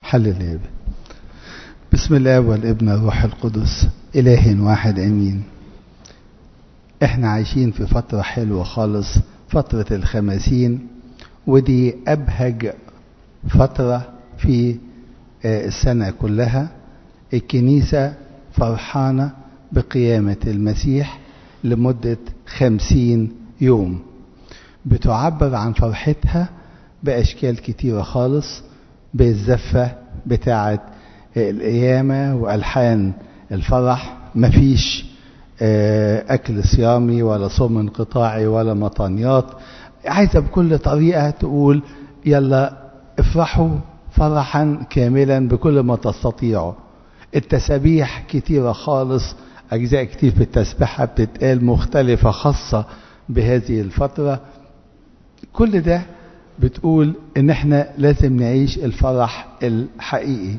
حل الاب. بسم الله والابن والروح القدس اله واحد امين. احنا عايشين في فترة حلوة خالص، فترة الخمسين، ودي ابهج فترة في السنة كلها. الكنيسة فرحانة بقيامة المسيح لمدة 50 يوم، بتعبر عن فرحتها بأشكال كتيرة خالص، بالزفة بتاعة القيامة وألحان الفرح. مفيش أكل صيامي ولا صوم انقطاعي ولا مطانيات، عايزة بكل طريقة تقول يلا افرحوا فرحا كاملا بكل ما تستطيعوا. التسابيح كتيرة خالص، أجزاء كتير في التسبيحة بتتقال مختلفة خاصة بهذه الفترة. كل ده بتقول إن احنا لازم نعيش الفرح الحقيقي.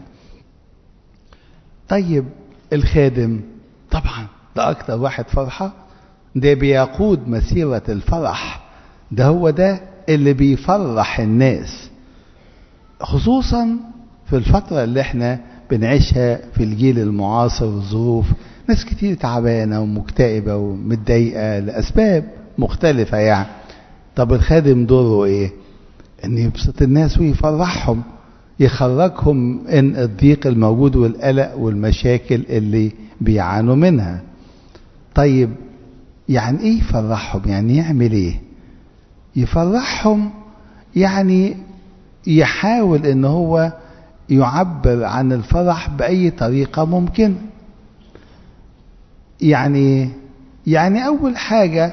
طيب الخادم طبعا ده أكتر واحد فرحة، ده بيقود مسيرة الفرح، ده هو ده اللي بيفرح الناس، خصوصا في الفترة اللي احنا بنعيشها في الجيل المعاصر. الظروف ناس كتير تعبانة ومكتئبة ومتضايقة لأسباب مختلفة يعني. طب الخادم دوره ايه؟ ان يبسط الناس ويفرحهم، يخرجهم من الضيق الموجود والقلق والمشاكل اللي بيعانوا منها. طيب يعني ايه يفرحهم؟ يعني يعمل ايه؟ يفرحهم يعني يحاول ان هو يعبر عن الفرح بأي طريقة ممكن. يعني أول حاجة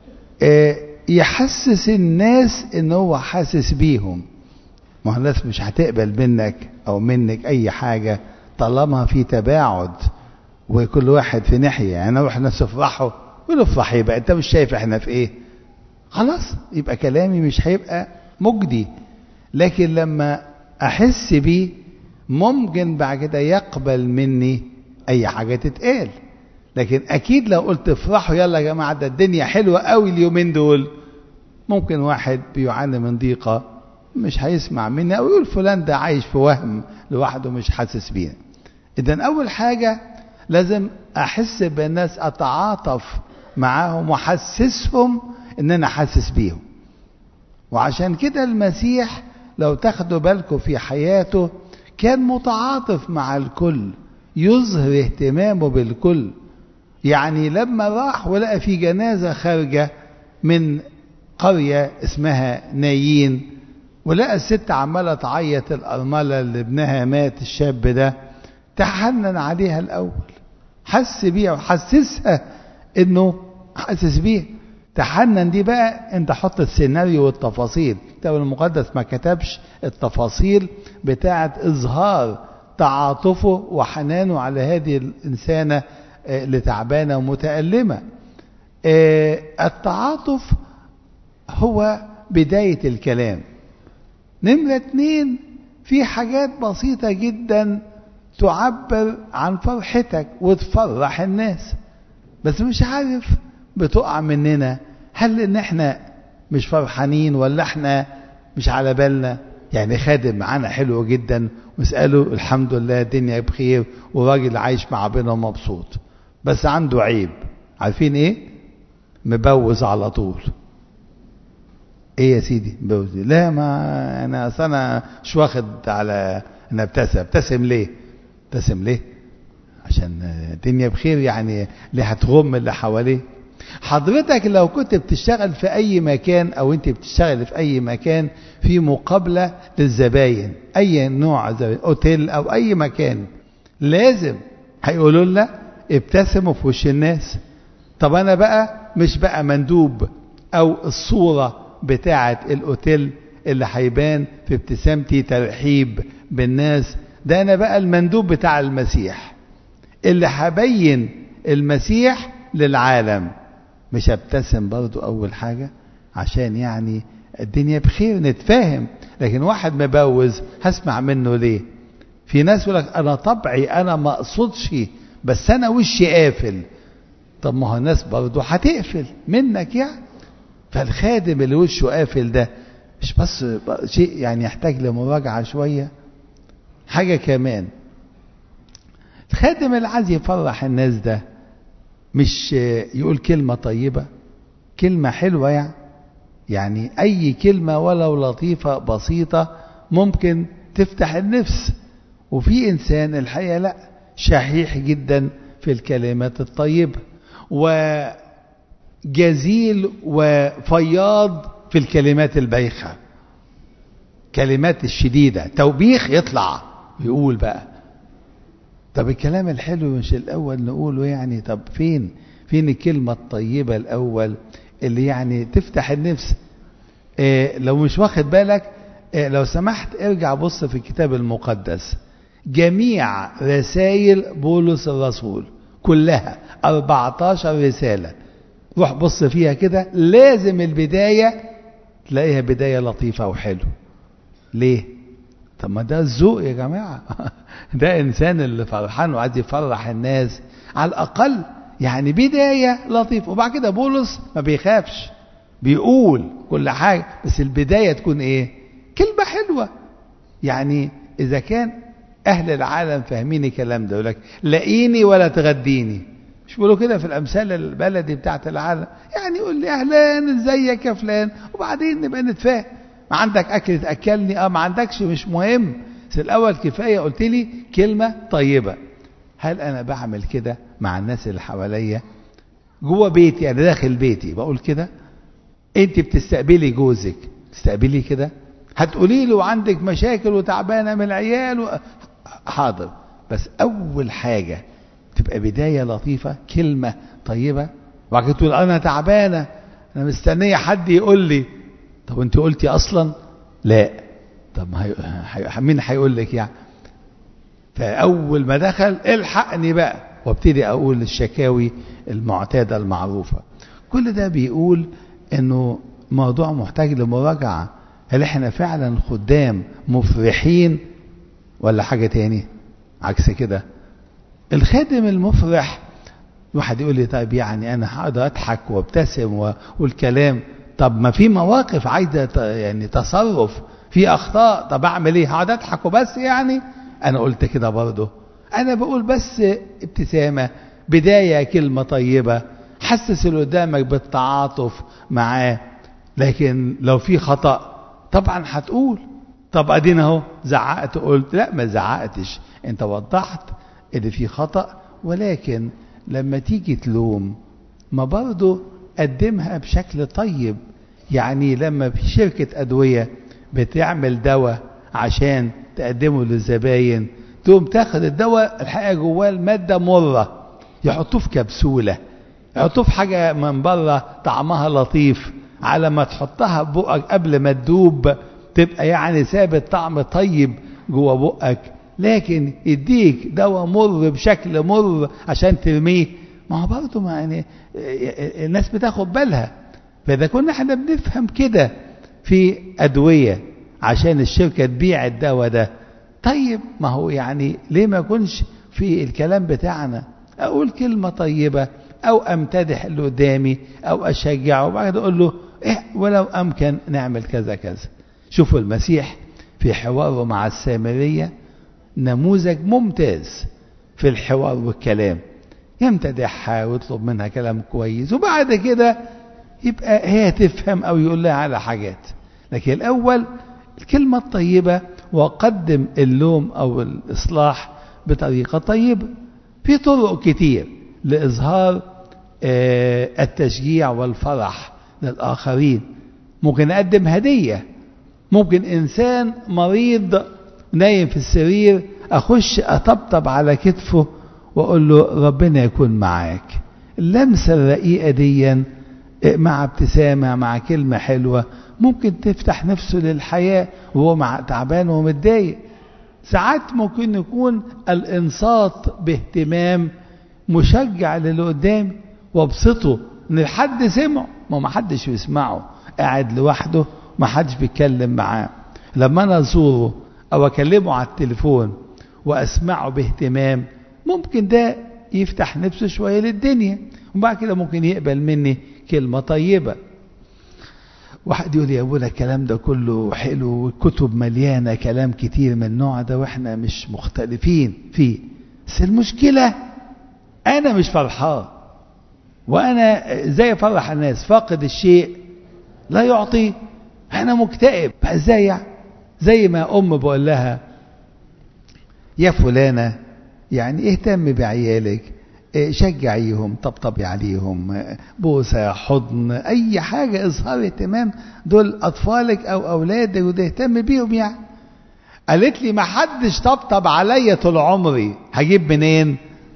يحسس الناس ان هو حاسس بيهم. ما الناس مش هتقبل منك او منك اي حاجة طالما في تباعد وكل واحد في ناحية. يعني اروح الناس افرحوا يقولوا افرحي بقى، انت مش شايف احنا في ايه؟ خلاص يبقى كلامي مش هيبقى مجدي. لكن لما احس بيه ممكن بعد كده يقبل مني اي حاجة تتقال. لكن اكيد لو قلت افرحوا يلا يا جماعة ده الدنيا حلوة قوي اليومين دول، ممكن واحد بيعاني من ضيقة مش هيسمع مني او يقول فلان ده عايش في وهم لوحده مش حاسس بينا. اذن اول حاجة لازم احس بالناس، اتعاطف معاهم واحسسهم ان انا حاسس بيهم. وعشان كده المسيح لو تاخدوا بالكم في حياته كان متعاطف مع الكل، يظهر اهتمامه بالكل. يعني لما راح ولقى في جنازة خارجة من قرية اسمها نايين، ولقى الست عمالة تعيط، الأرملة اللي ابنها مات الشاب ده، تحنن عليها الأول، حس بيها وحسسها انه حاسس بيها. تحنن دي بقى انت حط السيناريو والتفاصيل. الكتاب المقدس ما كتبش التفاصيل بتاعة اظهار تعاطفه وحنانه على هذه الانسانة اللي تعبانة ومتألمة. التعاطف هو بداية الكلام. نمرة 2، في حاجات بسيطة جدا تعبر عن فرحتك وتفرح الناس، بس مش عارف بتقع مننا. هل ان احنا مش فرحانين ولا احنا مش على بالنا؟ يعني خادم معانا حلو جدا واسأله الحمد لله الدنيا بخير وراجل عايش مع ربنا ومبسوط، بس عنده عيب. عارفين ايه؟ مبوز على طول. ايه يا سيدي مبوز؟ لا ما انا مش واخد على ان ابتسم ليه؟ ابتسم ليه؟ عشان الدنيا بخير يعني، اللي هتغم اللي حواليه. حضرتك لو كنت بتشتغل في اي مكان او انت بتشتغل في اي مكان في مقابلة للزباين، اي نوع زباين، اوتيل او اي مكان، لازم هيقولوا لنا ابتسموا في وش الناس. طب انا بقى مش بقى مندوب او الصورة بتاعة الاوتيل اللي هيبان في ابتسامتي ترحيب بالناس، ده انا بقى المندوب بتاع المسيح اللي هبين المسيح للعالم. مش ابتسم برضو اول حاجة عشان يعني الدنيا بخير نتفاهم. لكن واحد مبوز هسمع منه ليه؟ في ناس يقول لك انا طبعي انا ما اقصدش بس انا وشي قافل. طب ما هو الناس برضو هتقفل منك يعني. فالخادم اللي وشه قافل ده مش بس شيء يعني يحتاج لمراجعة شوية. حاجة كمان، الخادم اللي عايز يفرح الناس ده مش يقول كلمة طيبة، كلمة حلوة، يعني أي كلمة ولو لطيفة بسيطة ممكن تفتح النفس. وفي إنسان الحقيقة لا، شحيح جدا في الكلمات الطيبة، وجزيل وفياض في الكلمات البايخة، كلمات الشديدة، توبيخ يطلع يقول بقى. طب الكلام الحلو مش الأول نقوله يعني؟ طب فين الكلمة الطيبة الأول اللي يعني تفتح النفس؟ لو مش واخد بالك، لو سمحت ارجع بص في الكتاب المقدس، جميع رسائل بولس الرسول كلها 14 رسالة، روح بص فيها كده، لازم البداية تلاقيها بداية لطيفة وحلو. ليه؟ طب ما ده الذوق يا جماعة. ده إنسان اللي فرحان وعايز يفرح الناس، على الأقل يعني بداية لطيفة. وبعد كده بولس ما بيخافش، بيقول كل حاجة، بس البداية تكون إيه؟ كلمة حلوة. يعني إذا كان أهل العالم فاهمين الكلام ده، يقول لك لاقيني ولا تغديني، مش بيقولوا كده في الأمثال البلدي بتاعت العالم؟ يعني يقول لي أهلان ازيك يا فلان، وبعدين نبقى نتفاهم. ما عندك أكل تأكلني، ما عندكش مش مهم، بس الأول كفاية قلت لي كلمة طيبة. هل أنا بعمل كده مع الناس اللي حواليا؟ جوه بيتي، أنا داخل بيتي بقول كده؟ أنت بتستقبلي جوزك تستقبلي كده؟ هتقولي له عندك مشاكل وتعبانة من العيال حاضر، بس أول حاجة تبقى بداية لطيفة، كلمة طيبة. وبعد كده تقول أنا تعبانة، أنا مستنية حد يقول لي. طب أنت قلتي أصلا؟ لا. طب مين هيقول لك يعني؟ فأول ما دخل الحقني بقى، وابتدي أقول الشكاوي المعتادة المعروفة. كل ده بيقول إنه موضوع محتاج لمراجعة. هل احنا فعلا خدام مفرحين ولا حاجة تاني عكس كده؟ الخادم المفرح، واحد يقول لي طيب يعني انا هقعد اضحك وابتسم والكلام، طب ما في مواقف عايزه يعني تصرف، في اخطاء، طب اعمل ايه؟ هقعد اضحك وبس يعني؟ انا قلت كده برضه؟ انا بقول بس ابتسامه، بدايه كلمه طيبه، حسس اللي قدامك بالتعاطف معاه. لكن لو في خطأ طبعا هتقول. طب ادينا اهو زعقت قلت؟ لا، ما زعقتش، انت وضحت ان في خطأ. ولكن لما تيجي تلوم، ما برضه قدمها بشكل طيب. يعني لما في شركة أدوية بتعمل دواء عشان تقدمه للزباين، تقوم تاخد الدواء الحقيقة جواه المادة مرة، يحطوه في كبسولة، يحطوه في حاجة من بره طعمها لطيف، على ما تحطها ببقك قبل ما تدوب تبقى يعني ثابت طعم طيب جوه بقك. لكن يديك دواء مر بشكل مر عشان ترميه، ما هو برضه يعني الناس بتاخد بالها. فإذا كنا احنا بنفهم كده في أدوية عشان الشركة تبيع الدواء ده، طيب ما هو يعني ليه ما يكونش في الكلام بتاعنا أقول كلمة طيبة، أو أمتدح اللي قدامي، أو أشجعه، وبعد أقول له إيه ولو أمكن نعمل كذا كذا. شوفوا المسيح في حواره مع السامرية نموذج ممتاز في الحوار والكلام، يمتدحها ويطلب منها كلام كويس، وبعد كده يبقى هي تفهم أو يقول لها على حاجات. لكن الأول الكلمة الطيبة، وقدم اللوم أو الإصلاح بطريقة طيبة. في طرق كتير لإظهار التشجيع والفرح للآخرين. ممكن أقدم هدية، ممكن إنسان مريض نايم في السرير أخش أطبطب على كتفه وأقول له ربنا يكون معاك. اللمسة الرقيقة دي مع ابتسامة مع كلمة حلوة ممكن تفتح نفسه للحياة وهو تعبان ومتضايق. ساعات ممكن يكون الإنصات باهتمام مشجع للي قدام وابسطه ان حد سمعه، ما حدش بيسمعه، قاعد لوحده ما حدش بيتكلم معاه. لما انا ازوره او اكلمه على التليفون واسمعه باهتمام، ممكن ده يفتح نفسه شويه للدنيا، وبعد كده ممكن يقبل مني كلمه طيبه. واحد يقول يا ابونا الكلام ده كله حلو والكتب مليانة كلام كتير من النوع ده واحنا مش مختلفين فيه، بس المشكلة انا مش فرحان، وانا ازاي افرح الناس؟ فاقد الشيء لا يعطي. انا مكتئب ازاي يعني؟ زي ما بقول لها يا فلانة يعني اهتم بعيالك، شجعيهم، طبطبي عليهم، بوسة، حضن، اي حاجة اظهار اهتمام، دول اطفالك او اولادك وتهتم بيهم يعني. قالت لي ما حدش طبطب عليا طول عمري، هجيب منين؟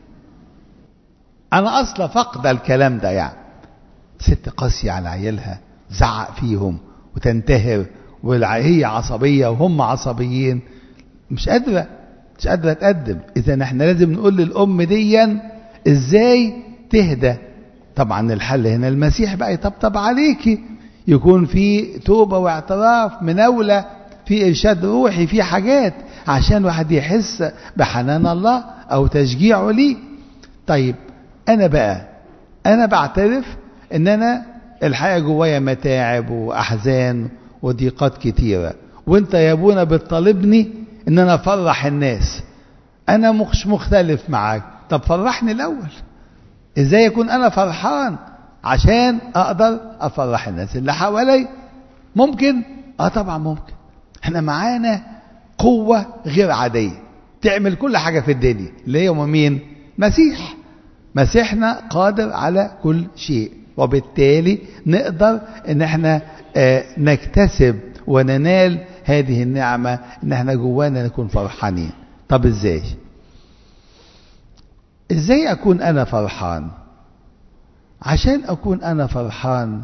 انا اصلا فاقده الكلام ده يعني. ست قاسية على عيالها، زعق فيهم وتنتهر، وهي عصبية وهم عصبيين، مش قادرة تقدم. اذا احنا لازم نقول للام ديا ازاي تهدى. طبعا الحل هنا المسيح بقى يطبطب عليكي، يكون في توبة واعتراف، مناولة، في ارشاد روحي، في حاجات عشان واحد يحس بحنان الله او تشجيعه ليه. طيب انا بعترف ان انا الحقيقة جوايا متاعب واحزان وضيقات كتيرة، وانت يا ابونا بتطالبني ان انا افرح الناس. انا مش مختلف معاك، طب فرحني الاول. ازاي يكون انا فرحان عشان اقدر افرح الناس اللي حوالي؟ ممكن؟ طبعا ممكن. احنا معانا قوة غير عادية تعمل كل حاجة في الدنيا، اللي هي مين؟ مسيحنا قادر على كل شيء، وبالتالي نقدر ان احنا نكتسب وننال هذه النعمة، ان احنا جوانا نكون فرحانين. طب ازاي اكون انا فرحان؟ عشان اكون انا فرحان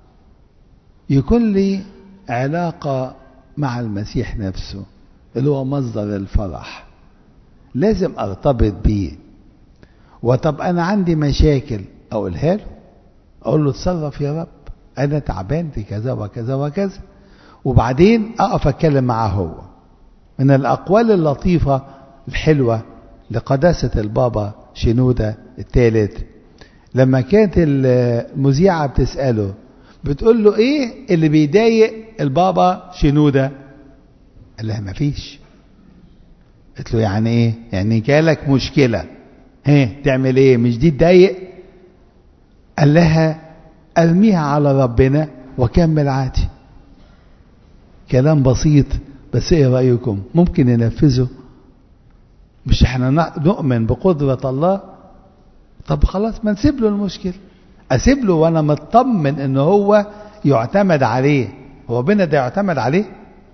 يكون لي علاقة مع المسيح نفسه اللي هو مصدر الفرح، لازم ارتبط بيه. وطب انا عندي مشاكل، اقولها له، اقول له اتصرف يا رب، انا تعبان في كذا وكذا وكذا، وبعدين اقف اتكلم معاه هو. من الاقوال اللطيفة الحلوة لقداسة البابا شنودة الثالث، لما كانت المذيعة بتسأله بتقول له ايه اللي بيضايق البابا شنودة؟ قال لها مفيش. قلت له يعني ايه؟ يعني جالك مشكلة، تعمل ايه؟ مش دي تضايق؟ قال لها ارميها على ربنا وكمل عادي. كلام بسيط، بس ايه رأيكم؟ ممكن ننفذه؟ مش احنا نؤمن بقدرة الله؟ طب خلاص ما نسيب له المشكلة، اسيب له وانا مطمن ان هو يعتمد عليه. هو ربنا ده يعتمد عليه؟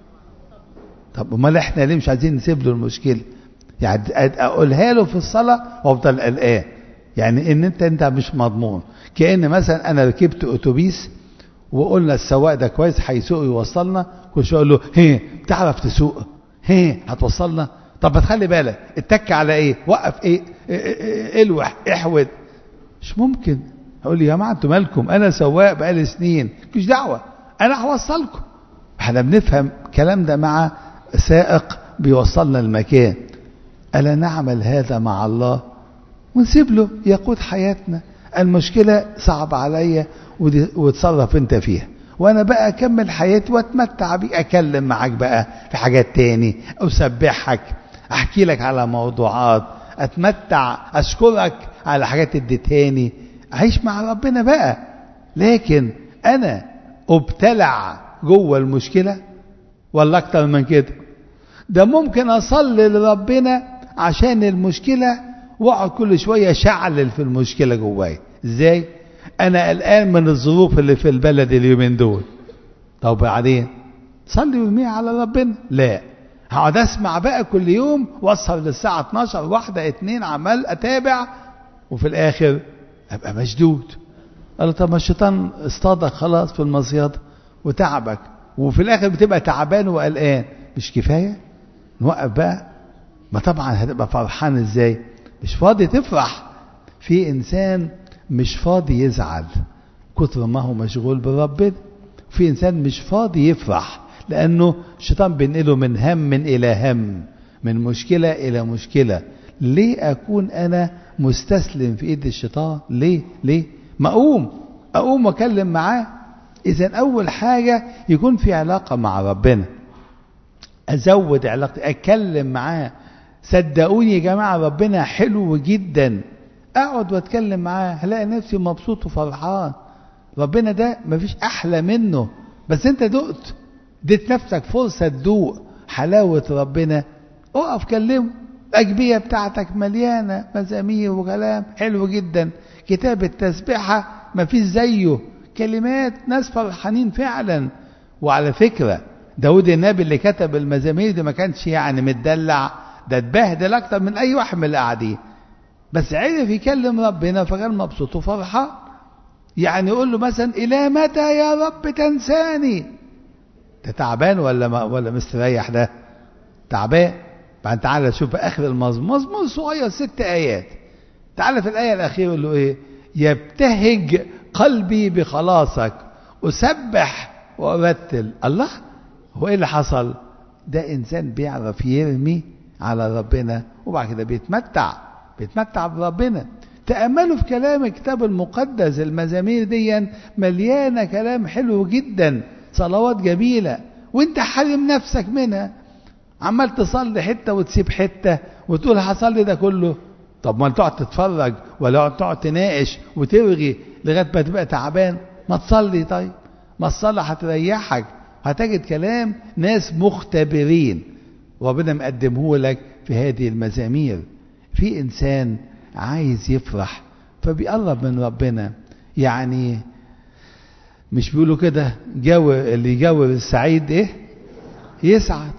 طب امال احنا ليه مش عايزين نسيب له المشكلة؟ يعني اقولها له في الصلاة وافضل قلقان، يعني ان انت مش مضمون. كأن مثلا انا ركبت اتوبيس وقلنا السواق ده كويس هيسوق يوصلنا، كل شويه اقول له بتعرف تسوق؟ هتوصلنا؟ طب ما تخلي بالك، اتك على ايه، وقف ايه، الوح، احود. مش ممكن. اقول لي يا جماعه انتوا مالكم، انا سواق بقالي سنين، مش دعوه، انا هوصلكم. احنا بنفهم الكلام ده مع سائق بيوصلنا المكان. الا نعمل هذا مع الله ونسيب له يقود حياتنا؟ المشكله صعبه عليا وتصرف انت فيها، وانا بقى اكمل حياتي واتمتع بيه، اكلم معاك بقى في حاجات تاني، اسبحك، احكي لك على موضوعات، اتمتع، اشكرك على حاجات اديتهاني، اعيش مع ربنا بقى. لكن انا ابتلع جوه المشكله ولا اكتر من كده؟ ده ممكن اصلي لربنا عشان المشكله واقعد كل شويه اشعلل في المشكله جوايا. ازاي؟ انا قلقان من الظروف اللي في البلد اليومين دول. طب بعدين صلي وارميها على ربنا؟ لا، هقعد اسمع بقى كل يوم واسهر للساعه 12 واحدة 2 عمال اتابع، وفي الاخر ابقى مشدود. قال طب ما الشيطان اصطادك خلاص في المصيدة وتعبك، وفي الاخر بتبقى تعبان وقلقان. مش كفايه نوقف بقى؟ ما طبعا هتبقى فرحان ازاي؟ مش فاضي تفرح. في انسان مش فاضي يزعل كتر ما هو مشغول بربنا، في انسان مش فاضي يفرح لانه الشيطان بينقله من هم الى هم، من مشكله الى مشكله. ليه اكون انا مستسلم في ايد الشيطان؟ ليه ما اقوم واكلم معاه؟ إذن أول حاجة يكون في علاقة مع ربنا، أزود علاقتي، أتكلم معاه. صدقوني يا جماعة ربنا حلو جدا، أقعد وأتكلم معاه هلاقي نفسي مبسوط وفرحان. ربنا ده مفيش أحلى منه. بس أنت دقت، اديت نفسك فرصة تدوق حلاوة ربنا، اقف كلمه. الأجبية بتاعتك مليانة مزامير وكلام حلو جدا. كتاب التسبيحة مفيش زيه، كلمات ناس فرحانين فعلا. وعلى فكرة داود النبي اللي كتب المزامير دي ما كانش يعني متدلع، ده اتبهدل أكتر من أي واحد من القاعدين، بس عرف يكلم ربنا فكان مبسوط وفرحان. يعني يقول له مثلا إلى متى يا رب تنساني؟ ده تعبان ولا مستريح؟ ده تعبان. بعد تعالى شوف آخر المزمور، مزمور صغير 6 آيات. تعالى في الآية الأخيرة يقول له إيه؟ يبتهج قلبي بخلاصك، أسبح وأرتل. الله، هو إيه اللي حصل؟ ده إنسان بيعرف يرمي على ربنا وبعد كده بيتمتع بربنا. تأملوا في كلام الكتاب المقدس، المزامير دي مليانة كلام حلو جدا، صلوات جميلة، وانت حرم نفسك منها، عمال تصلي حتة وتسيب حتة وتقول هصلي ده كله. طب ما تقعد تتفرج ولا تقعد تناقش وترغي لغاية ما تبقى تعبان؟ ما تصلي. طيب ما الصلاة هتريحك، هتجد كلام ناس مختبرين ربنا مقدمه لك في هذه المزامير. في إنسان عايز يفرح فبيقرب من ربنا. يعني مش بيقولوا كده اللي يجاور السعيد ايه؟ يسعد.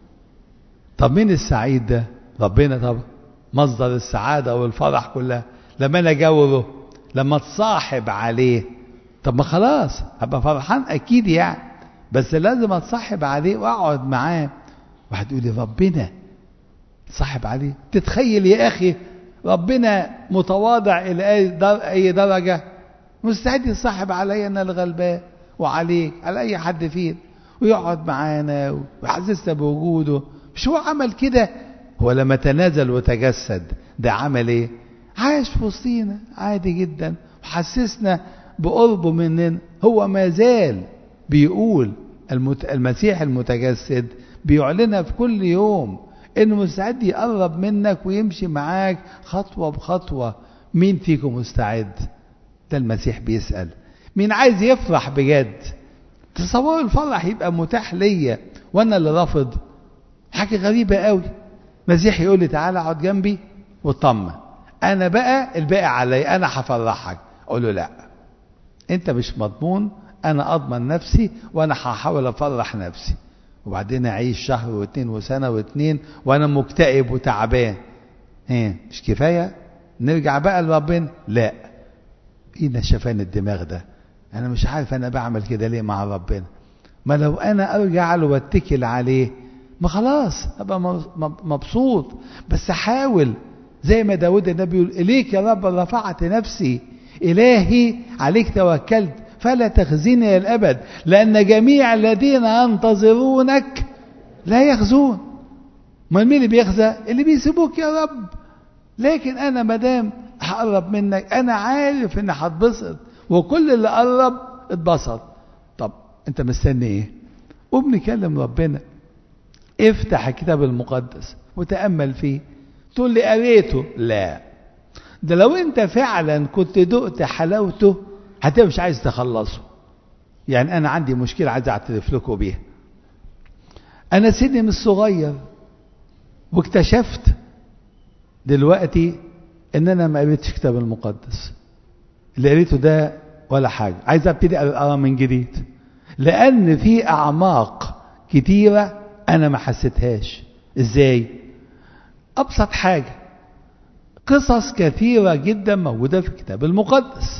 طب مين السعيد ده؟ ربنا طبعا، مصدر السعادة والفرح كلها. لما انا اجاوره، لما اتصاحب عليه، طب ما خلاص ابقى فرحان اكيد يعني، بس لازم اتصاحب عليه واقعد معاه. واحد يقول لي ربنا تصاحب عليه؟ تتخيل يا اخي ربنا متواضع الى اي درجة؟ مستعد يصاحب علي انا الغلبان وعليك على اي حد فينا، ويقعد معانا ويحسسنا بوجوده. مش هو عمل كده؟ هو لما تنازل وتجسد ده عمل ايه؟ عايش في وسطينا عادي جدا وحسسنا بقربه مننا. هو ما زال بيقول المسيح المتجسد بيعلنها في كل يوم انه مستعد يقرب منك ويمشي معاك خطوة بخطوة. مين فيكم مستعد؟ ده المسيح بيسأل. مين عايز يفرح بجد؟ تصوروا الفرح يبقى متاح ليا وانا اللي رافض؟ حاجة غريبة قوي. المسيح يقول لي تعالى اقعد جنبي واطمن، انا بقى الباقي علي، انا هفرحك. اقول له لا، انت مش مضمون، انا اضمن نفسي وانا هحاول افرح نفسي. وبعدين اعيش شهر واثنين وسنة واثنين وانا مكتئب وتعبان. مش كفاية نرجع بقى لربنا؟ لا، ايه نشفان الدماغ ده؟ انا مش عارف انا بعمل كده ليه مع ربنا. ما لو انا ارجع له واتكل عليه، ما خلاص ابقى مبسوط. بس حاول زي ما داود النبي يقول اليك يا رب رفعت نفسي، الهي عليك توكلت فلا تخزني الابد، لان جميع الذين ينتظرونك لا يخزون. ما مين اللي بيخزى؟ اللي بيسيبوك يا رب. لكن انا مدام هقرب منك انا عارف ان هتبسط، وكل اللي قرب اتبسط. طب انت مستني ايه؟ قوم نكلم ربنا. افتح الكتاب المقدس وتأمل فيه. تقول لي قريته؟ لا، ده لو انت فعلا كنت دقت حلاوته هتبقى مش عايز تخلصه. يعني انا عندي مشكلة عايز اعترف لكم بيها. انا سني مش صغير، واكتشفت دلوقتي ان انا ما قريتش الكتاب المقدس. اللي قريته ده ولا حاجة، عايز ابتدي اقرا من جديد، لان في اعماق كتيرة انا ما حسيتهاش. ازاي؟ ابسط حاجة، قصص كثيرة جدا موجودة في الكتاب المقدس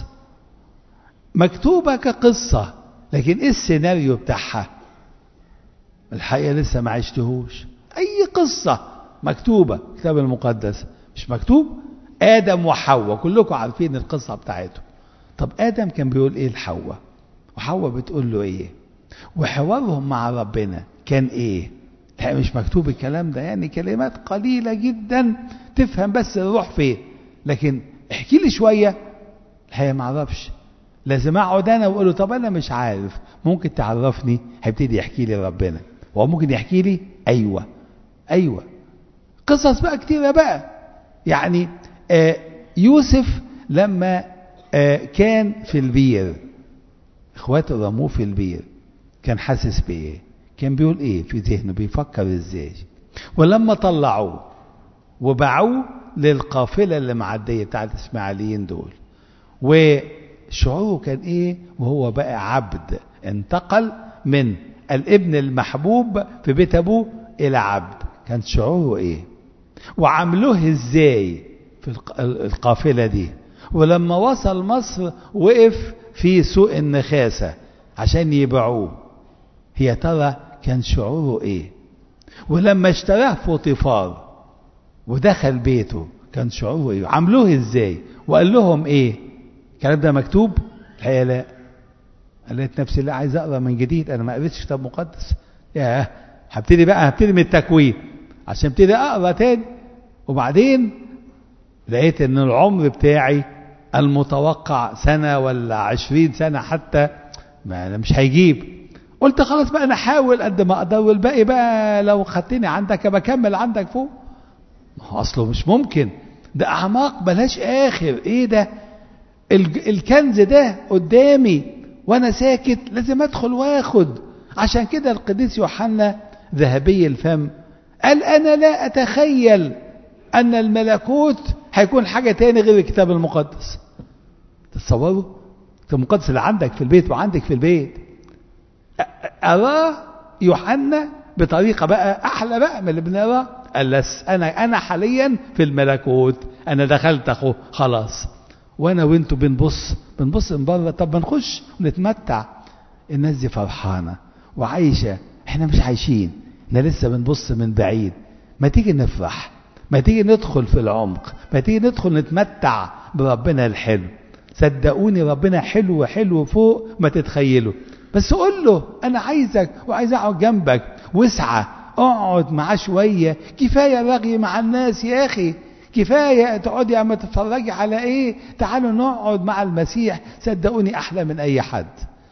مكتوبة كقصة، لكن ايه السيناريو بتاعها؟ الحقيقة لسه ما عشتهوش. اي قصة مكتوبة في الكتاب المقدس مش مكتوب آدم وحواء، كلكم عارفين القصة بتاعته. طب آدم كان بيقول ايه لحواء؟ وحواء بتقول له ايه؟ وحوارهم مع ربنا كان ايه؟ الحقيقة مش مكتوب الكلام ده، يعني كلمات قليلة جدا تفهم بس الروح فين. لكن احكي لي شوية، الحقيقة ما اعرفش. لازم اقعد انا واقول له طب انا مش عارف، ممكن تعرفني؟ هيبتدي يحكي لي ربنا. هو ممكن يحكي لي؟ ايوه قصص بقى كتيرة بقى. يعني يوسف لما كان في البير، اخواته رموه في البير، كان حاسس بايه؟ كان بيقول ايه في ذهنه؟ بيفكر ازاي؟ ولما طلعوه وباعوه للقافلة اللي معدية بتاعت الاسماعيليين دول، وشعوره كان ايه وهو بقى عبد؟ انتقل من الابن المحبوب في بيت ابوه الى عبد. كان شعوره ايه؟ وعملوه ازاي في القافلة دي؟ ولما وصل مصر وقف في سوق النخاسة عشان يبيعوه، هي ترى كان شعوره ايه؟ ولما اشتراه فوطيفار ودخل بيته كان شعوره ايه؟ عملوه ازاي؟ وقال لهم ايه؟ الكلام ده مكتوب؟ الحقيقة لا. قالت نفسي لا، عايز اقرا من جديد، انا ما قريتش كتاب مقدس. ياه، هبتدي من التكوين عشان ابتدي اقرا تاني. وبعدين لقيت ان العمر بتاعي المتوقع 1 ولا 20 سنة حتى، ما انا مش هيجيب. قلت خلاص بقى انا احاول قد ما اقدر، والباقي بقى لو خدتني عندك بكمل عندك فوق. ما هو اصله مش ممكن، ده اعماق ملهاش اخر. ايه ده؟ الكنز ده قدامي وانا ساكت، لازم ادخل واخد. عشان كده القديس يوحنا ذهبي الفم قال انا لا اتخيل ان الملكوت هيكون حاجة تاني غير الكتاب المقدس. تتصوروا؟ الكتاب المقدس اللي عندك في البيت وعندك في البيت، أراه يوحنا بطريقة بقى أحلى بقى من اللي بنقراه. قال لس أنا حاليا في الملكوت، أنا دخلت أخو خلاص. وأنا وأنتوا بنبص من بره. طب ما نخش ونتمتع. الناس دي فرحانة وعايشة، احنا مش عايشين، احنا لسه بنبص من بعيد. ما تيجي نفرح، ما تيجي ندخل في العمق، ما تيجي ندخل نتمتع بربنا الحلو. صدقوني ربنا حلو فوق ما تتخيلوا. بس قول له انا عايزك وعايز اقعد جنبك، واسعى اقعد معاه شويه. كفايه رغي مع الناس يا اخي، كفايه تقعدي يا عم تتفرجي على ايه؟ تعالوا نقعد مع المسيح، صدقوني احلى من اي حد.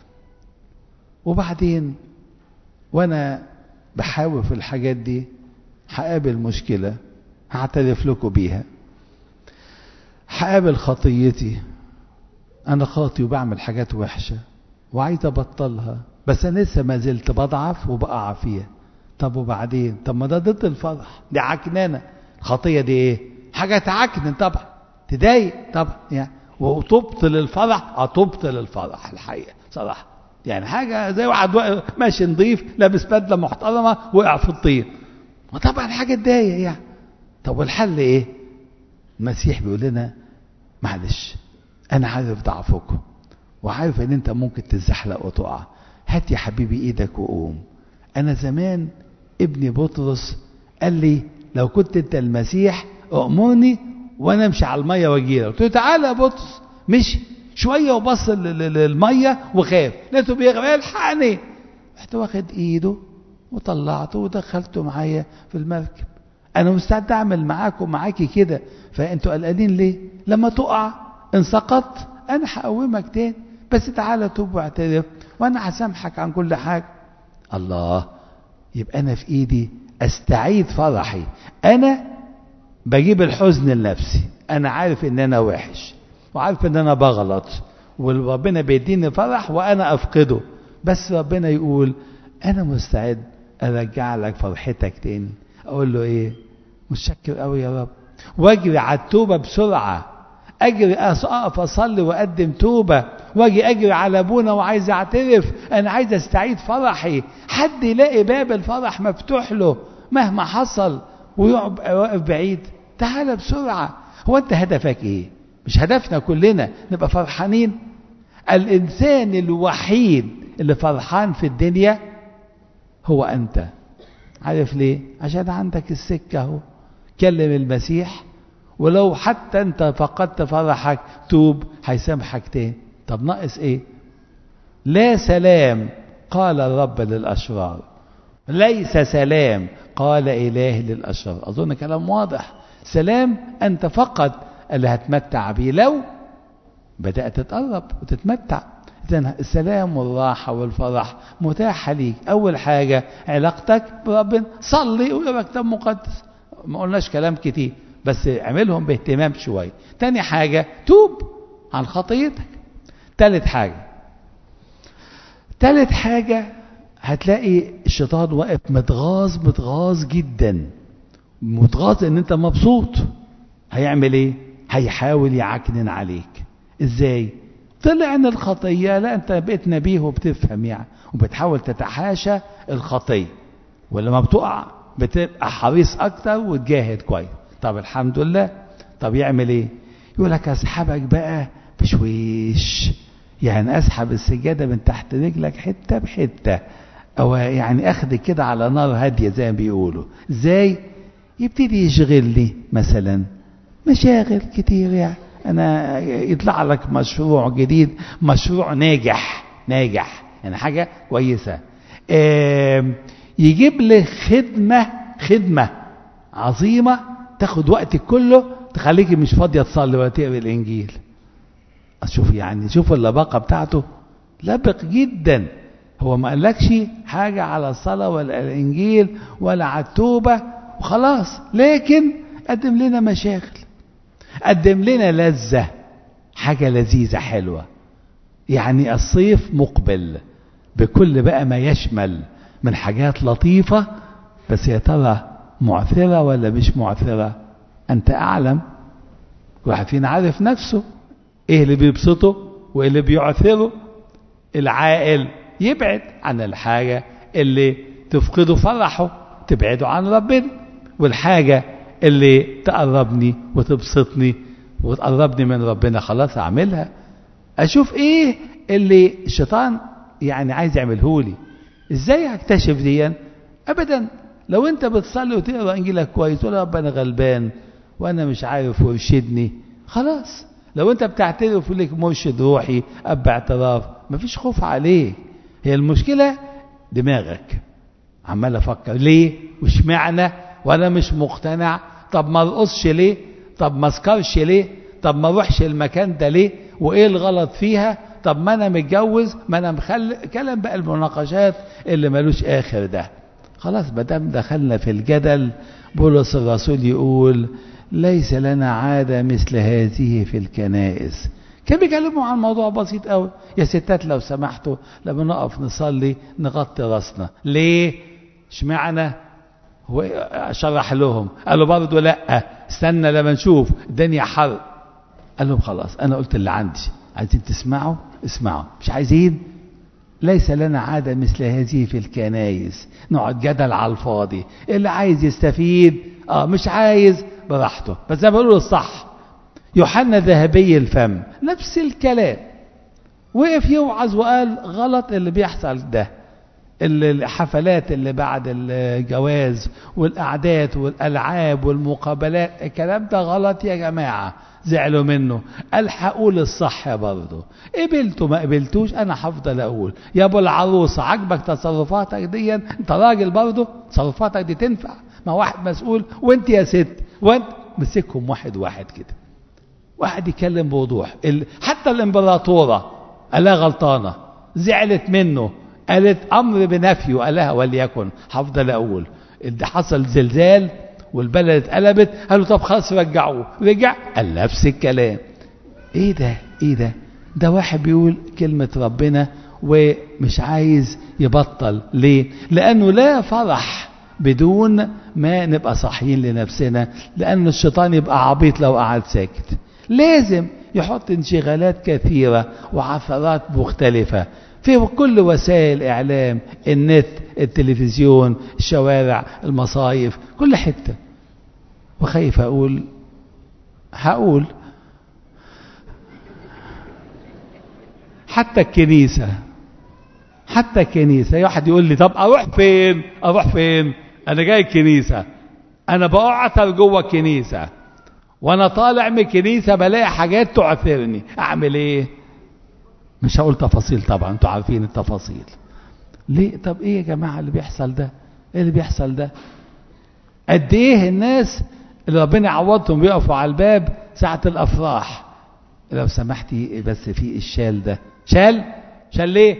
وبعدين وانا بحاول في الحاجات دي هقابل مشكله هعترف لكم بيها، هقابل خطيتي. انا خاطي وبعمل حاجات وحشه وعايز ابطلها، بس انا لسه ما زلت بضعف وبقع فيها. طب وبعدين؟ طب ما ده ضد الفرح، دي عكنانه. الخطيه دي ايه؟ حاجه تعكنن طبعا، تضايق طبعا يعني. وتبطل الفرح، تبطل الفرح الحقيقه صراحه. يعني حاجه زي واحد ماشي نظيف لابس بدله محترمه وقع في الطين، وطبعا حاجه تضايق يعني. طب والحل ايه؟ المسيح بيقول لنا معلش، انا عارف ضعفكم وعارف ان انت ممكن تتزحلق وتقع. هات يا حبيبي ايدك وقوم. انا زمان ابني بطرس قال لي لو كنت انت المسيح اؤمرني وانا امشي على الميه واجيلك. قلت له تعالى يا بطرس. مشي شويه وبص للميه وخاف، لقيته بيغرق، الحقني. رحت واخد ايده وطلعته ودخلته معايا في المركب. انا مستعد اعمل معاكم معاكي كده، فانتوا قلقانين ليه؟ لما تقع ان سقطت انا هقومك تاني، بس تعالى توب واعترف وانا هسامحك عن كل حاجه. الله، يبقى انا في ايدي استعيد فرحي. انا بجيب الحزن لنفسي، انا عارف ان انا وحش وعارف ان انا بغلط، وربنا بيديني فرح وانا افقده، بس ربنا يقول انا مستعد ارجع لك فرحتك تاني. اقول له ايه؟ متشكر قوي يا رب. واجري على التوبه بسرعه، اجري اقف اصلي واقدم توبه، واجي اجري على ابونا وعايز اعترف، انا عايز استعيد فرحي. حد يلاقي باب الفرح مفتوح له مهما حصل ويقعد واقف بعيد؟ تعال بسرعه. هو انت هدفك ايه؟ مش هدفنا كلنا نبقى فرحانين؟ الانسان الوحيد اللي فرحان في الدنيا هو انت. عارف ليه؟ عشان عندك السكه اهو. كلم المسيح، ولو حتى انت فقدت فرحك توب هيسامحك تاني. طب ناقص ايه؟ لا سلام قال الرب للاشرار، ليس سلام قال اله للاشرار. اظن كلام واضح. سلام انت فقط اللي هتمتع بيه لو بدأت تتقرب وتتمتع. إذن السلام والراحة والفرح متاحة ليك. أول حاجة علاقتك بربنا، صلي وقرأ كتاب مقدس، ما قلناش كلام كتير بس اعملهم باهتمام شوية. تاني حاجة توب عن خطيتك. تالت حاجة هتلاقي الشيطان واقف متغاظ جدا، متغاظ ان انت مبسوط. هيعمل ايه؟ هيحاول يعكنن عليك. ازاي؟ طلع ان الخطية، لا انت بقيت نبيه وبتفهم يعني وبتحاول تتحاشى الخطية، ولما بتقع بتبقى حريص اكتر وتجاهد كويس. طب الحمد لله. طب يعمل ايه؟ يقول لك اسحبك بقى بشويش، يعني اسحب السجادة من تحت رجلك حتة بحتة، او يعني اخد كده على نار هادية زي ما بيقولوا. ازاي؟ يبتدي يشغلني مثلا مشاغل كتير، يعني انا يطلع لك مشروع جديد، مشروع ناجح يعني حاجة كويسة. يجيب لي خدمة عظيمة تاخد وقتك كله، تخليك مش فاضية تصلي ولا تقري الانجيل. شوف اللباقة بتاعته، لبق جدا. هو ما قالكش حاجة على الصلاة ولا الانجيل ولا على التوبة وخلاص، لكن قدم لنا مشاغل، قدم لنا لذة، حاجة لذيذة حلوة. يعني الصيف مقبل بكل بقى ما يشمل من حاجات لطيفة، بس يا ترى معثرة ولا مش معثرة؟ أنت أعلم. واحد فينا عارف نفسه إيه اللي بيبسطه وإيه اللي بيعثره. العاقل يبعد عن الحاجة اللي تفقده فرحه، تبعده عن ربنا، والحاجة اللي تقربني وتبسطني وتقربني من ربنا خلاص أعملها. أشوف إيه اللي الشيطان يعني عايز يعمله لي. إزاي أكتشف دي؟ أبدا. لو أنت بتصلي وتقرأ إنجيلك كويس تقول يا رب أنا غلبان وأنا مش عارف وارشدني، خلاص. لو أنت بتعترف ولك مرشد روحي أب اعتراف، مفيش خوف عليه. هي المشكلة دماغك عمال أفكر ليه وش معنى وأنا مش مقتنع. طب ما ارقصش ليه؟ طب ما اسكرش ليه؟ طب ما اروحش المكان ده ليه؟ وايه الغلط فيها؟ طب ما انا متجوز، ما انا كلام بقى المناقشات اللي ملوش اخر ده. خلاص مادام دخلنا في الجدل، بولس الرسول يقول ليس لنا عادة مثل هذه في الكنائس. كان بيكلموا عن موضوع بسيط قوي، يا ستات لو سمحتوا لما نقف نصلي نغطي راسنا. ليه؟ اشمعنى؟ هو شرح لهم، قالوا برضه لا استنى لما نشوف الدنيا حر. قال لهم خلاص انا قلت اللي عندي، عايزين تسمعوا اسمعوا، مش عايزين ليس لنا عادة مثل هذه في الكنائس نقعد جدل على الفاضي. اللي عايز يستفيد مش عايز براحته. بس زي ما بقولوا الصح. يوحنا ذهبي الفم نفس الكلام، وقف يوعظ وقال غلط اللي بيحصل ده، الحفلات اللي بعد الجواز والأعداد والألعاب والمقابلات، الكلام ده غلط يا جماعة. زعلوا منه، قال هقول الصح برضه. قبلتوا ما قبلتوش أنا هفضل أقول يا أبو العروسة عجبك تصرفاتك دي؟ أنت راجل برضه تصرفاتك دي تنفع؟ ما واحد مسؤول وأنت يا ست وأنت مسكهم واحد كده، واحد يتكلم بوضوح. حتى الإمبراطورة قالها غلطانة، زعلت منه، قالت أمر بنفيه، قالها وليكن هفضل أقول. ده حصل زلزال والبلد اتقلبت، قالوا طب خلاص رجعوه، رجع قال نفس الكلام. ايه ده؟ ده واحد بيقول كلمة ربنا ومش عايز يبطل. ليه؟ لأنه لا فرح بدون ما نبقى صحيين لنفسنا، لأن الشيطان يبقى عبيط لو قعد ساكت. لازم يحط انشغالات كثيرة وعثرات مختلفة في كل وسائل الإعلام، النت، التلفزيون، الشوارع، المصايف، كل حتة. وخايف هقول حتى الكنيسة. واحد يقول لي طب أروح فين؟ أنا جاي الكنيسة، أنا بقعتر جوه الكنيسة، وأنا طالع من الكنيسة بلاقي حاجات تعثرني، أعمل إيه؟ مش هقول تفاصيل طبعا، انتوا عارفين التفاصيل. ليه؟ طب ايه يا جماعة اللي بيحصل ده؟ ايه اللي بيحصل ده؟ قد ايه الناس اللي ربنا يعوضهم بيقفوا على الباب ساعة الافراح لو سمحتي بس في الشال ده شال ليه؟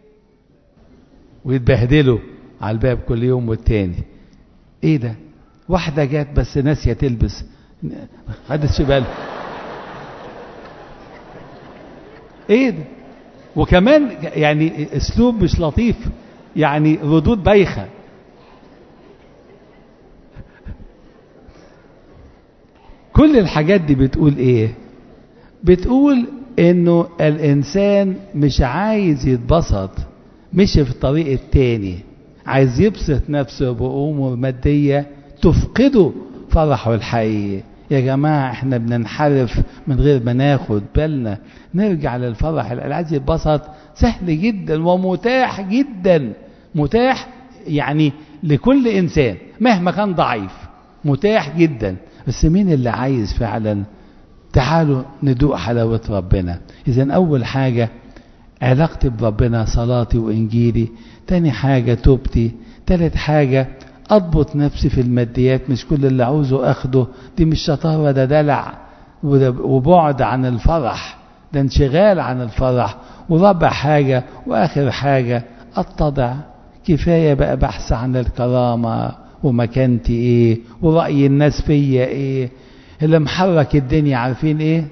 ويتبهدلوا على الباب كل يوم والتاني. ايه ده؟ واحدة جات بس ناسية تلبس، خدتش بالها. ايه ده؟ وكمان يعني اسلوب مش لطيف، يعني ردود بايخة. كل الحاجات دي بتقول ايه؟ بتقول انه الانسان مش عايز يتبسط، مشي في الطريق التاني، عايز يبسط نفسه بأمور مادية تفقده فرحه الحقيقي. يا جماعة احنا بننحرف من غير ما ناخد بالنا. نرجع للفرح. اللي عايز يتبسط سهل جدا ومتاح جدا، متاح يعني لكل انسان مهما كان ضعيف، متاح جدا. بس مين اللي عايز فعلا؟ تعالوا ندوق حلاوة ربنا. إذن أول حاجة علاقتي بربنا، صلاتي وإنجيلي. تاني حاجة توبتي. تالت حاجة أضبط نفسي في الماديات، مش كل اللي عاوزه أخده. دي مش شطارة، ده دلع وبعد عن الفرح، ده انشغال عن الفرح. ورابع حاجة وآخر حاجة أتضع. كفاية بقى بحث عن الكرامة ومكانتي إيه ورأي الناس فيا إيه. اللي محرك الدنيا عارفين إيه؟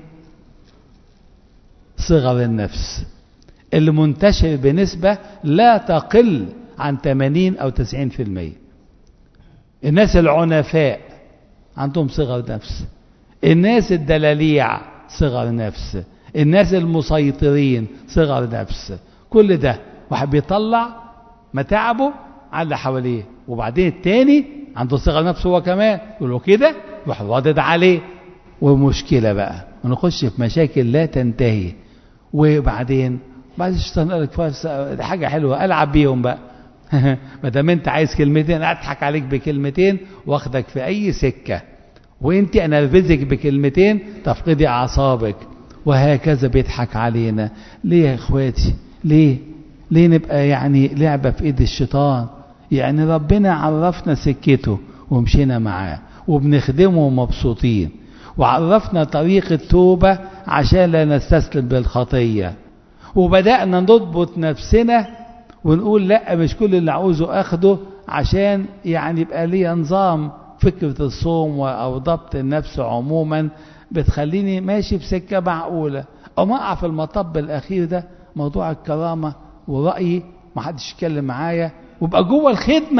صغر النفس اللي منتشر بنسبة لا تقل عن 80 أو 90%. الناس العنفاء عندهم صغر نفس، الناس الدلاليع صغر نفس، الناس المسيطرين صغر نفس. كل ده واحد بيطلع متاعبه على اللي حواليه، وبعدين التاني عنده صغر نفس هو كمان، يقول له كده يروح رادد عليه، ومشكلة بقى ونخش في مشاكل لا تنتهي. وبعدين بعد الشيطان قال لك دي حاجة حلوة ألعب بيهم بقى. ما دام انت عايز كلمتين اضحك عليك بكلمتين واخدك في اي سكة، وانت انرفزك بكلمتين تفقدي اعصابك، وهكذا بيضحك علينا. ليه يا اخواتي؟ ليه نبقى يعني لعبة في ايد الشيطان؟ يعني ربنا عرفنا سكته ومشينا معاه وبنخدمه ومبسوطين، وعرفنا طريق التوبة عشان لا نستسلم بالخطية، وبدأنا نضبط نفسنا ونقول لا مش كل اللي عاوزه أخده، عشان يعني يبقى لي نظام. فكرة الصوم أو ضبط النفس عموما بتخليني ماشي في سكة معقولة. أو ما أقع في المطب الأخير ده، موضوع الكرامة ورأيي ما حدش يتكلم معايا، ويبقى جوه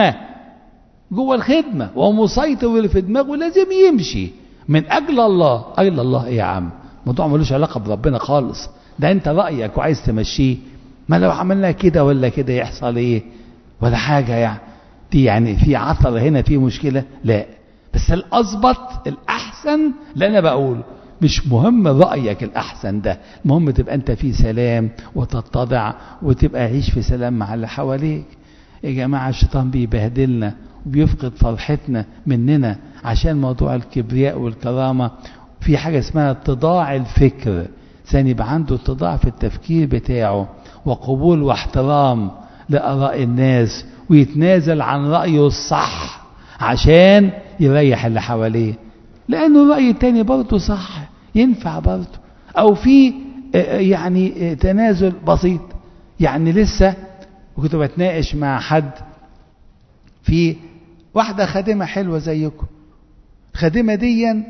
الخدمة ومسيطر، واللي في دماغه لازم يمشي من أجل الله. أجل الله إيه يا عم؟ الموضوع ملوش علاقة بربنا خالص، ده أنت رأيك وعايز تمشيه. ما لو عملنا كده ولا كده يحصل إيه؟ ولا حاجة يعني. دي يعني في عطل هنا، في مشكلة؟ لا، بس الأضبط الأحسن اللي أنا بقوله. مش مهم رأيك الأحسن ده، المهم تبقى أنت في سلام وتتضع وتبقى عيش في سلام مع اللي حواليك. يا جماعة الشيطان بيبهدلنا وبيفقد فرحتنا مننا عشان موضوع الكبرياء والكرامة. في حاجة اسمها اتضاع الفكر، ثاني يبقى عنده اتضاع في التفكير بتاعه، وقبول واحترام لآراء الناس، ويتنازل عن رأيه الصح عشان يريح اللي حواليه، لأنه الرأي التاني برضه صح ينفع برضه، أو في يعني تنازل بسيط. يعني لسه كنت بتناقش مع حد في واحدة خادمة حلوة زيكم. الخادمة دي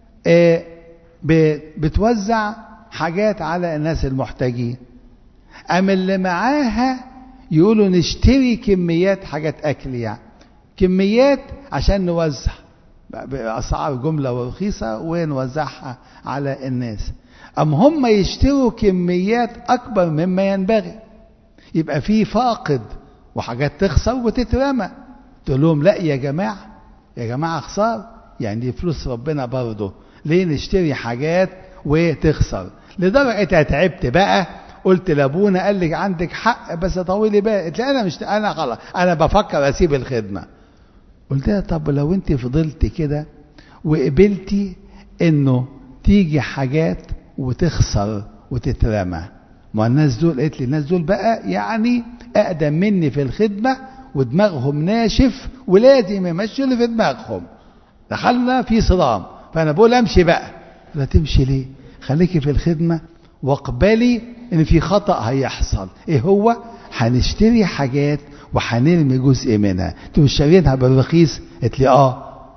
بتوزع حاجات على الناس المحتاجين. أما اللي معاها يقولوا نشتري كميات حاجات أكل، يعني كميات عشان نوزع بأسعار جملة ورخيصة ونوزعها على الناس. أم هم يشتروا كميات أكبر مما ينبغي، يبقى في فاقد وحاجات تخسر وتترمى. تقول لهم لا يا جماعة خسار، يعني دي فلوس ربنا برضه، ليه نشتري حاجات وتخسر؟ لدرجة تعبت بقى، قلت لابونا قال لي عندك حق بس طولي بالك. انا خلاص انا بفكر اسيب الخدمة. قلت لها طب لو انت فضلتي كده وقبلتي انه تيجي حاجات وتخسر وتترمى، ما الناس دول، قالت لي الناس دول بقى يعني اقدم مني في الخدمة ودماغهم ناشف ولازم يمشوا اللي في دماغهم. دخلنا في صدام، فانا بقول امشي بقى. لا تمشي ليه؟ خليكي في الخدمة واقبلي ان في خطأ هيحصل. ايه هو؟ هنشتري حاجات وهنرمي جزء منها. انتوا مش شاريينها بالرخيص؟ قلت لي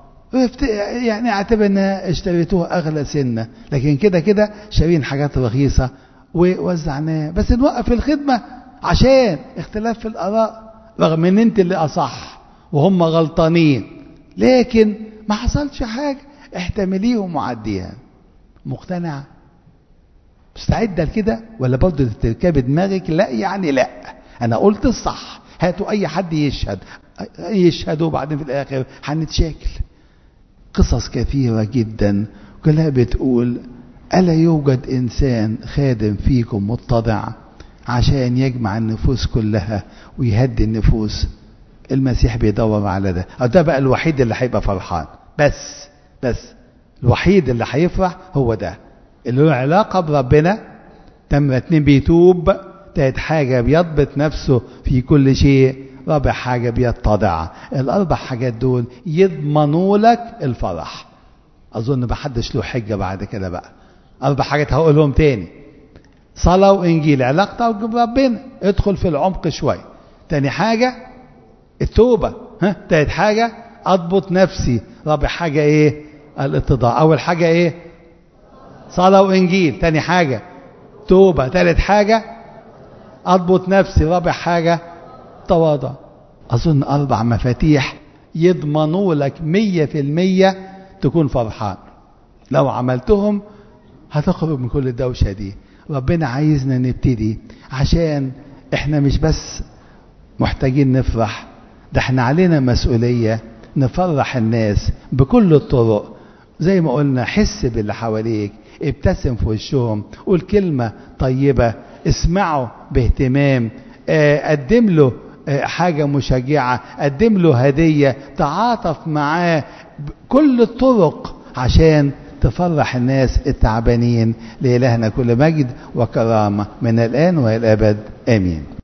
يعني اعتبر ان اشتريتوها اغلى سنة، لكن كده كده شارين حاجات رخيصة ووزعناها. بس نوقف الخدمة عشان اختلاف في الاراء، رغم ان انت اللي اصح وهم غلطانين، لكن ما حصلش حاجة، احتمليهم وعديها. مقتنع؟ مستعدة لكده ولا برضه تركبي دماغك لا يعني لا انا قلت الصح، هاتوا اي حد يشهدوا وبعدين في الاخر هنتشاكل. قصص كثيرة جدا كلها بتقول ألا يوجد إنسان خادم فيكم متضع عشان يجمع النفوس كلها ويهدي النفوس؟ المسيح بيدور على ده. ده بقى الوحيد اللي هيبقى فرحان. بس الوحيد اللي هيفرح هو ده اللي له علاقة بربنا. تم 2 بيتوب، 3 حاجة بيضبط نفسه في كل شيء، 4 حاجة بيتضع. ال4 حاجات دول يضمنوا لك الفرح. أظن ما حدش له حجة بعد كده بقى. 4 حاجات هقولهم تاني: صلاة وإنجيل، علاقتك بربنا، ادخل في العمق شوي. تاني حاجة التوبة. 3 حاجة أضبط نفسي. 4 حاجة إيه؟ الاتضاع. أول حاجة إيه؟ صلاة وإنجيل. تاني حاجة توبة. 3 حاجة أضبط نفسي. 4 حاجة تواضع. أظن 4 مفاتيح يضمنوا لك 100% تكون فرحان. لو عملتهم هتخرج من كل الدوشة دي. ربنا عايزنا نبتدي، عشان احنا مش بس محتاجين نفرح، ده احنا علينا مسؤولية نفرح الناس بكل الطرق. زي ما قلنا، حس باللي حواليك، ابتسم في وشهم، قول كلمة طيبة، اسمعه باهتمام، قدم له حاجة مشجعة، قدم له هدية، تعاطف معاه بكل الطرق عشان تفرح الناس التعبانين. لإلهنا كل مجد وكرامة من الآن وإلى الأبد، آمين.